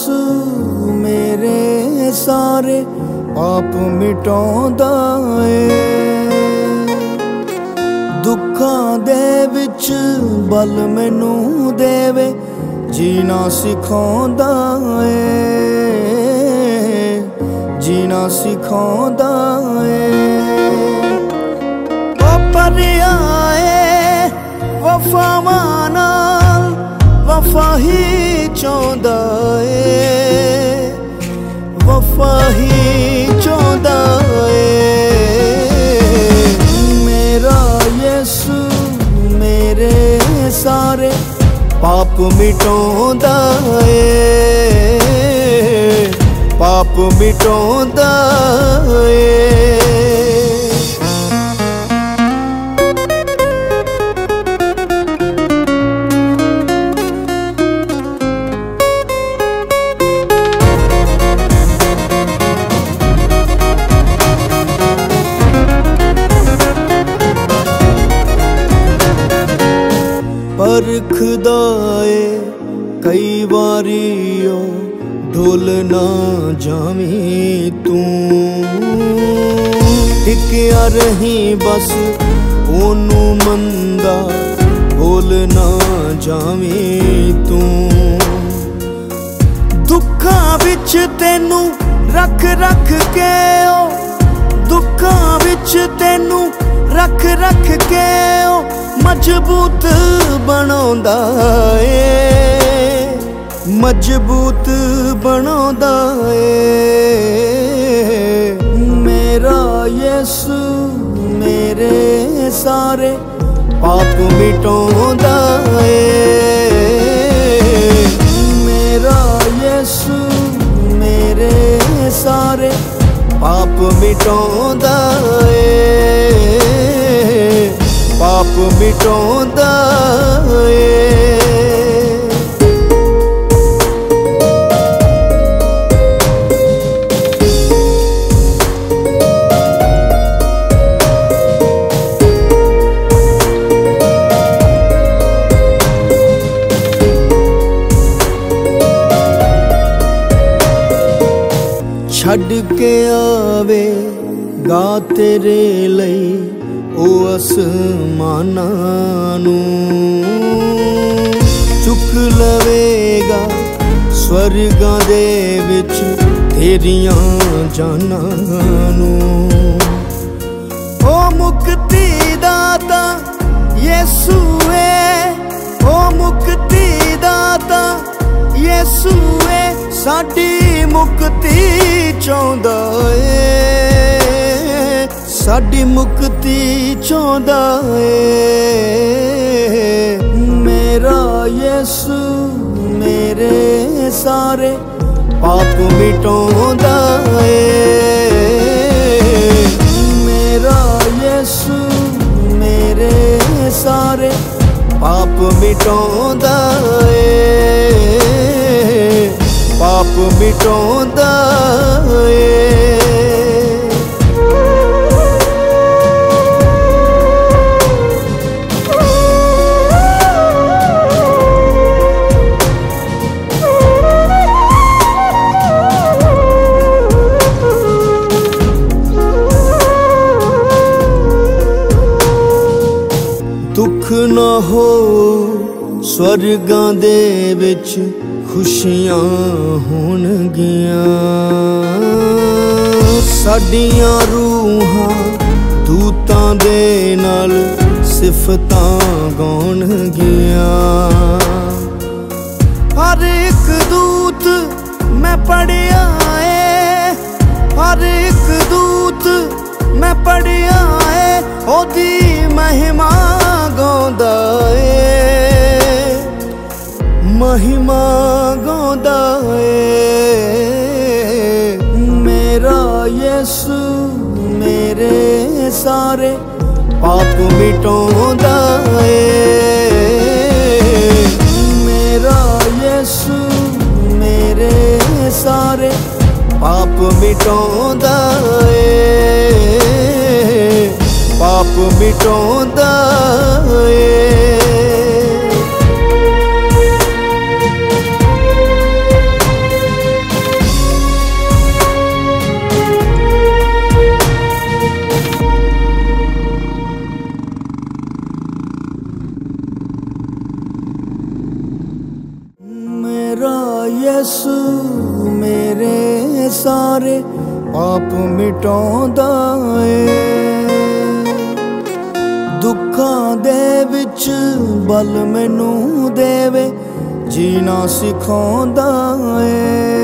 यसु मेरे सारे पाप मिटाउंदा है। दुखां दे विच बल मैनू देवे जीना सिखाउंदा है, जीना सिखाउंदा है। ओ परिया वफावां नाल वफा ही चाहुंदा है, वफा ही चाहुंदा है। मेरा यसु मेरे सारे पाप मिटाउंदा है, पाप मिटाउंदा है। परखदा ए कई वारी ओ ढोल ना जावीं तू, टिकिया रही बस ओनू मंदा बोल ना जावीं तू। दुखां विच तैनू रख रख के ओ, दुखां विच तैनू रख रख के ओ मजबूत बनाउंदा है, मजबूत बनाउंदा है। मेरा यसु मेरे सारे पाप मिटाउंदा है। मेरा यसु मेरे सारे पाप मिटाउंदा है, पाप मिटाउंदा है। छड़ के आवे गा तेरे लई ओ आसमानां नूं, चुक लवेगा स्वर्गां दे विच तेरियां जानां नूं। ओ मुक्ति दाता यसु है, ओ मुक्ति दाता यसु है, साडी मुक्ति चाहुंदा है, साडी मुक्ति चाहुंदा है। मेरा यसु मेरे सारे पाप मिटाउंदा है। मेरा यसु मेरे सारे पाप मिटाउंदा है, पाप मिटाउंदा है। दुख ना हो स्वर्गां दे विच खुशियां होणगियां, साडियां रूहां दूतां दे नाल सिफतां गाउणगियां। हर एक दूत मैं पढ़िया है, हर एक दूत मैं पढ़िया है, ओदी महिमा गाउंदा है, महिमा गाउंदा है। मेरा यसु मेरे सारे पाप मिटाउंदा है। मेरा यसु मेरे सारे पाप मिटाउंदा है, पाप मिटाउंदा है। मेरे सारे पाप मिटाउंदा ਏ। दुखां दे विच बल मैनू देवे जीना सिखाउंदा ਏ।